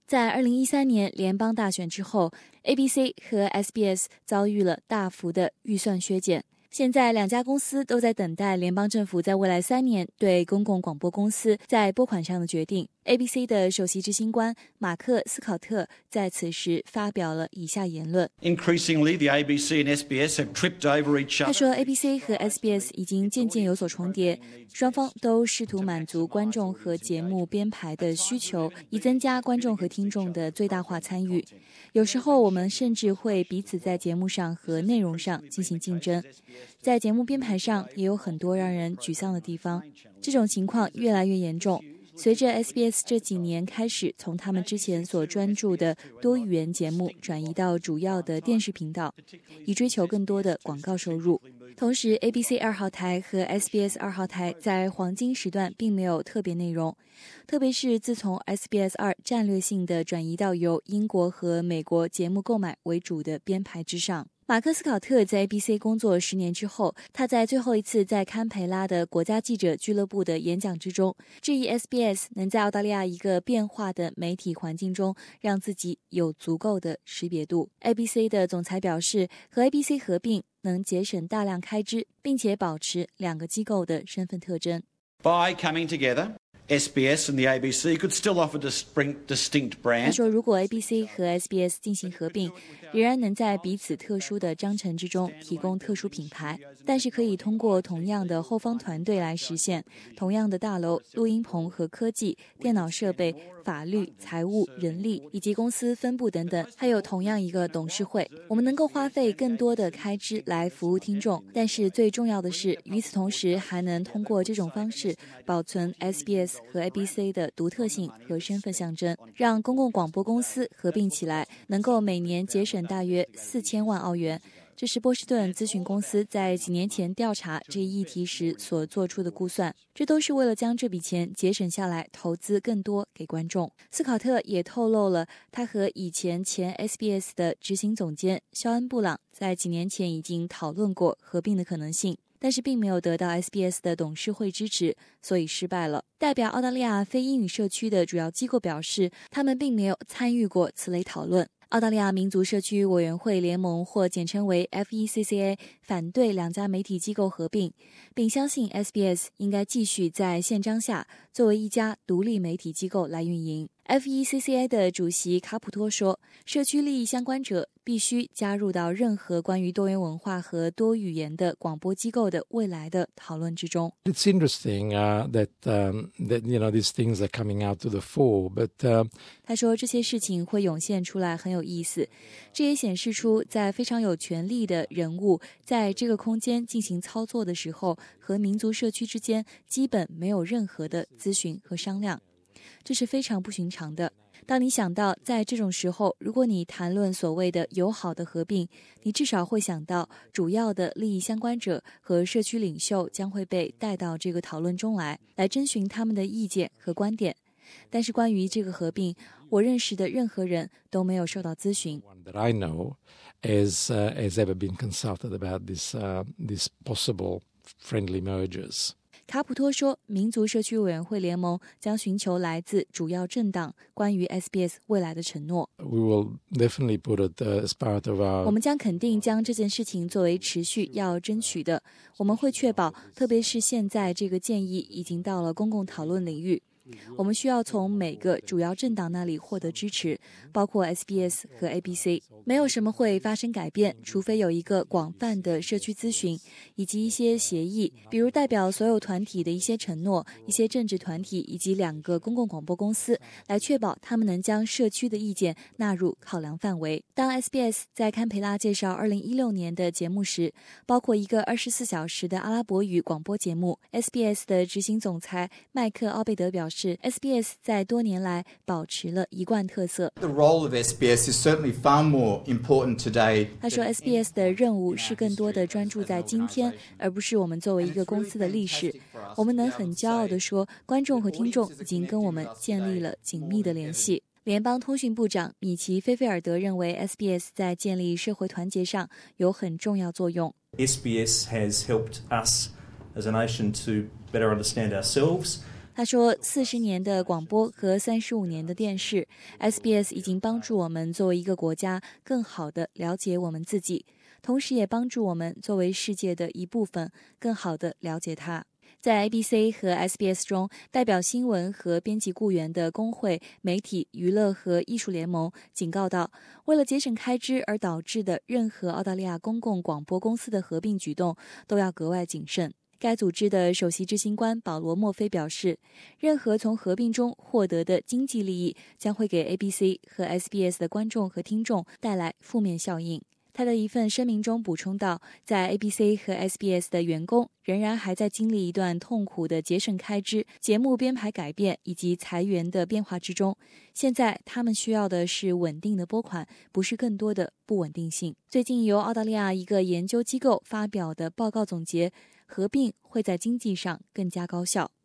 在2013年联邦大选之后， ABC 和 SBS 遭遇了大幅的预算削减。现在两家公司都在等待联邦政府在未来3年对公共广播公司在拨款上的决定。ABC 的首席执行官马克·斯考特在此时发表了以下言论。 Increasingly, the ABC and SBS have tripped over each other. 他说 ABC 和 SBS 已经渐渐有所重叠，双方都试图满足观众和节目编排的需求，以增加观众和听众的最大化参与。有时候我们甚至会彼此在节目上和内容上进行竞争。在节目编排上也有很多让人沮丧的地方，这种情况越来越严重。随着 SBS 这几年开始从他们之前所专注的多语言节目转移到主要的电视频道，以追求更多的广告收入。同时 ABC 2号台和 SBS 2号台在黄金时段并没有特别内容，特别是自从 SBS 2战略性的转移到由英国和美国节目购买为主的编排之上。马克·斯考特在 ABC 工作10年之后，他在最后一次在堪培拉的国家记者俱乐部的演讲之中，质疑 SBS 能在澳大利亚一个变化的媒体环境中让自己有足够的识别度。ABC 的总裁表示，和 ABC 合并能节省大量开支，并且保持两个机构的身份特征。 By coming together, SBS and the ABC could still offer distinct 他 brands. 说，如果 ABC 和 SBS 进行合并，仍然能在彼此特殊的章程之中提供特殊品牌，但是可以通过同样的后方团队来实现，同样的大楼、录音棚和科技、电脑设备、法律、财务、人力以及公司分部等等，还有同样一个董事会。我们能够花费更多的开支来服务听众，但是最重要的是，与此同时还能通过这种方式保存 SBS 和 ABC 的独特性和身份象征，让公共广播公司合并起来，能够每年节省大约4000万澳元。这是波士顿咨询公司在几年前调查这一议题时所做出的估算，这都是为了将这笔钱节省下来，投资更多给观众。斯考特也透露了他和前 SBS 的执行总监肖恩·布朗在几年前已经讨论过合并的可能性，但是并没有得到 SBS 的董事会支持，所以失败了。代表澳大利亚非英语社区的主要机构表示，他们并没有参与过此类讨论。澳大利亚民族社区委员会联盟或简称为 FECCA 反对两家媒体机构合并，并相信 SBS 应该继续在宪章下作为一家独立媒体机构来运营。FECCA 的主席卡普托说，社区利益相关者必须加入到任何关于多元文化和多语言的广播机构的未来的讨论之中。 It's interesting that these things are coming out to the fore, but 他说这些事情会涌现出来很有意思，这也显示出在非常有权力的人物在这个空间进行操作的时候，和民族社区之间基本没有任何的咨询和商量，这是非常不寻常的。当你想到在这种时候，如果你谈论所谓的友好的合并，你至少会想到主要的利益相关者和社区领袖将会被带到这个讨论中来征询他们的意见和观点。但是关于这个合并，我认识的任何人都没有受到咨询。 that I know has ever been consulted about these possible friendly mergers. 卡普托说，民族社区委员会联盟将寻求来自主要政党关于 SBS 未来的承诺。 We will definitely put it as part of our 我们将肯定将这件事情作为持续要争取的，我们会确保，特别是现在这个建议已经到了公共讨论领域，我们需要从每个主要政党那里获得支持，包括 SBS 和 ABC。 没有什么会发生改变，除非有一个广泛的社区咨询以及一些协议，比如代表所有团体的一些承诺，一些政治团体以及2个公共广播公司，来确保他们能将社区的意见纳入考量范围。当 SBS 在堪培拉介绍2016年的节目时，包括一个24小时的阿拉伯语广播节目， SBS 的执行总裁麦克·奥贝德表示， SBS 在多年来保持了一贯特色。 The role of SBS is certainly far more important today. 他说 SBS 的任务是更多的专注在今天，而不是我们作为一个公司的历史。我们能很骄傲地说，观众和听众已经跟我们建立了紧密的联系。联邦通讯部长米奇·菲菲尔德认为 SBS 在建立社会团结上有很重要作用。 SBS has helped us as a nation to better understand ourselves. 他说，40年的广播和35年的电视 ，SBS 已经帮助我们作为一个国家更好地了解我们自己，同时也帮助我们作为世界的一部分更好地了解它。在 ABC 和 SBS 中，代表新闻和编辑雇员的工会媒体娱乐和艺术联盟警告道，为了节省开支而导致的任何澳大利亚公共广播公司的合并举动都要格外谨慎。该组织的首席执行官保罗·墨菲表示，任何从合并中获得的经济利益将会给 ABC 和 SBS 的观众和听众带来负面效应。他的一份声明中补充道，在 ABC 和 SBS 的员工仍然还在经历一段痛苦的节省开支、节目编排改变以及裁员的变化之中。现在他们需要的是稳定的拨款，不是更多的不稳定性。最近由澳大利亚一个研究机构发表的报告总结，合并会在经济上更加高效。